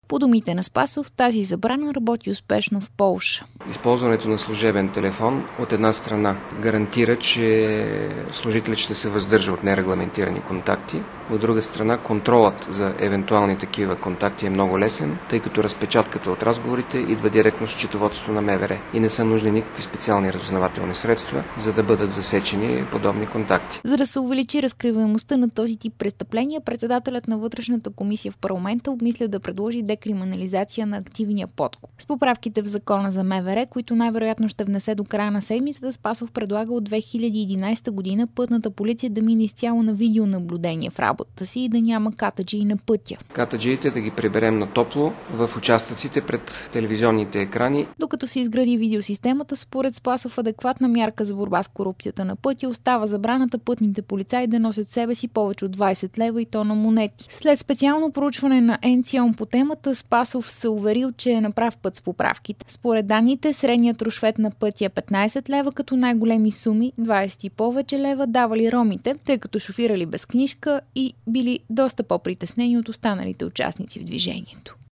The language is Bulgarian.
По думите на Спасов, тази забрана работи успешно в Полша. Използването на служебен телефон от една страна гарантира, че служителят ще се въздържа от нерегламентирани контакти. От друга страна, контролът за евентуални такива контакти е много лесен, тъй като разпечатката от разговорите идва директно с счетоводството на МВР и не са нужни никакви специални разузнавателни средства, за да бъдат засечени подобни контакти. За да се увеличи разкриваемостта на този тип престъпления, председателят на вътрешната комисия в парламента обмисля да предложи декриминализация на активния подкуп. С поправките в закона за МВР, които най-вероятно ще внесе до края на седмицата, Спасов предлага от 2011 година пътната полиция да мине изцяло на видеонаблюдение в работата си и да няма катаджии на пътя. Катаджиите да ги приберем на топло в участъците пред телевизионните екрани. Докато се изгради видеосистемата, според Спасов адекватна мярка за борба с корупцията на пътя остава забраната пътните полицаи да носят себе си повече от 20 лева и то на монети. След специално проучване на НЦИОН по темата, Спасов се уверил, че е на прав път с поправките. Според данните, средният рушвет на пътя е 15 лева, като най-големи суми, 20 и повече лева, давали ромите, тъй като шофирали без книжка и били доста по-притеснени от останалите участници в движението.